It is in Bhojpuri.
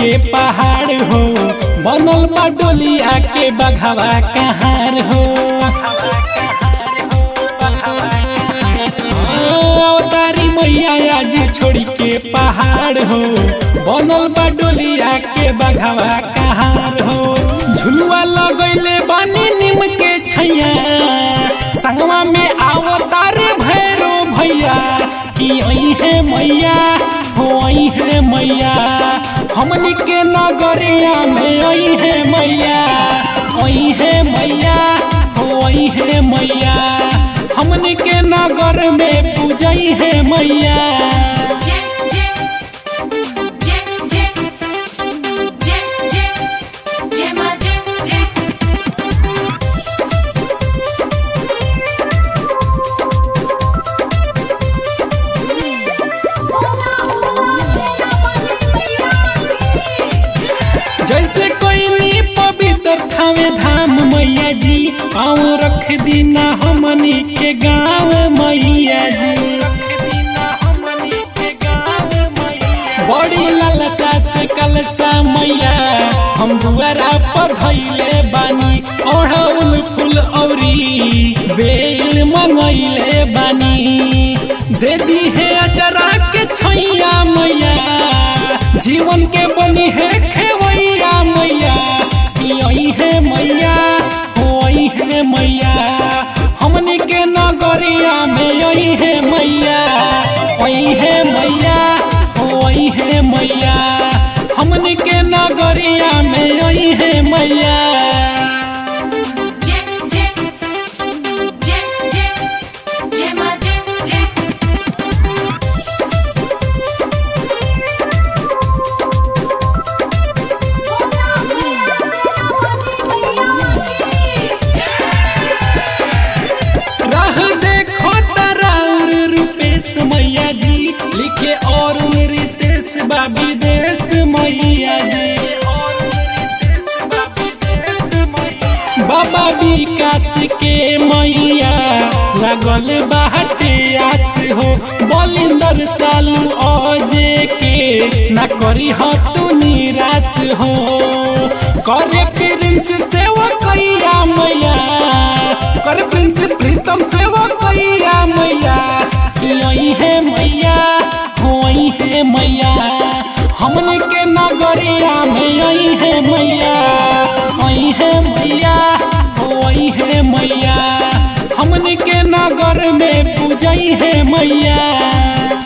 के पहाड़ हो, बनल बा डोलिया के बघवा कहार हो। अवतारी मैया आज छोड़ी के पहाड़ हो, बनल बा डोलिया के बघवा कहार हो। झुलुआ लगैले बानी नीम के छैया, संगवा में अवतारे भैरो भैया कि आई है मैया हो, आई है मैया हमनी के नगरिया में आई है मैया, आई है मैया हो, आई है मैया हमनी के नगर में पूजई है मैया। जैसे कोई नी पवित्र थावे धाम मैया जी, पाँव रख दीना हमनी के गाँव मैया जी। बड़ी लालसा से कलसा मैया हम दुआरा पधैले बानी, ओढ़ौल फूल औरी बेल मंगैले बानी। दे दी है अचरा के छैया मैया, जीवन के बनी है खेवैया मैया कि आई है मैया हो, आई है मैया हमनी के नगरिया में आई है मैया, आई है मैया हो, आई है मैया हमनी के नगरिया में आई है मैया। मैया जी लिखे और रितेश बाबी देश मैया जी। बाबा विकास के मैया लगल बाटे आस हो, बलिंदर सालू अजे के ना करी हो तू निराश हो। करे प्रिंस से वो कैया मैया, करे प्रिंस प्रीतम से वो कैया मैया आई है मैया हो, आई है मैया हमने के नगरिया में आई है मैया, आई है मैया हो, आई है मैया हमने के नगर में पूजई है मैया।